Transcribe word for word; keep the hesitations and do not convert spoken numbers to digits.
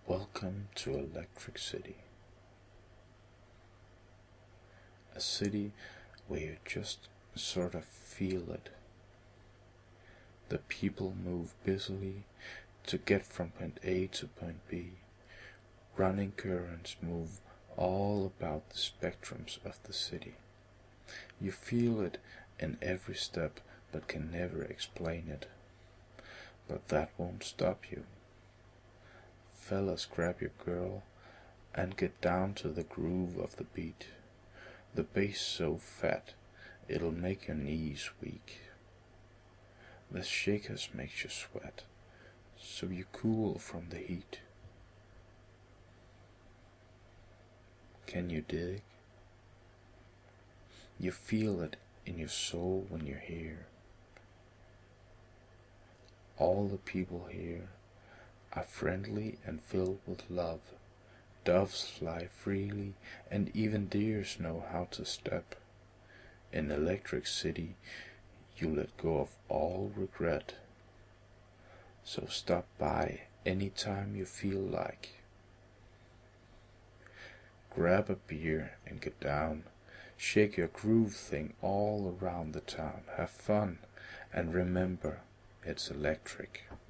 Welcome to Electric City, a city where you just sort of feel it. The people move busily to get from point A to point B. Running currents move all about the spectrums of the city. You feel it in every step but can never explain it. But that won't stop you. Fellas, grab your girl and get down to the groove of the beat. The bass so fat it'll make your knees weak. The shakers makes you sweat, so you cool from the heat. Can you dig? You feel it in your soul when you're here. All the people here are friendly and filled with love. Doves fly freely, and even deers know how to step. In Electric City, you let go of all regret. So stop by anytime you feel like. Grab a beer and get down. Shake your groove thing all around the town. Have fun, and remember, it's electric.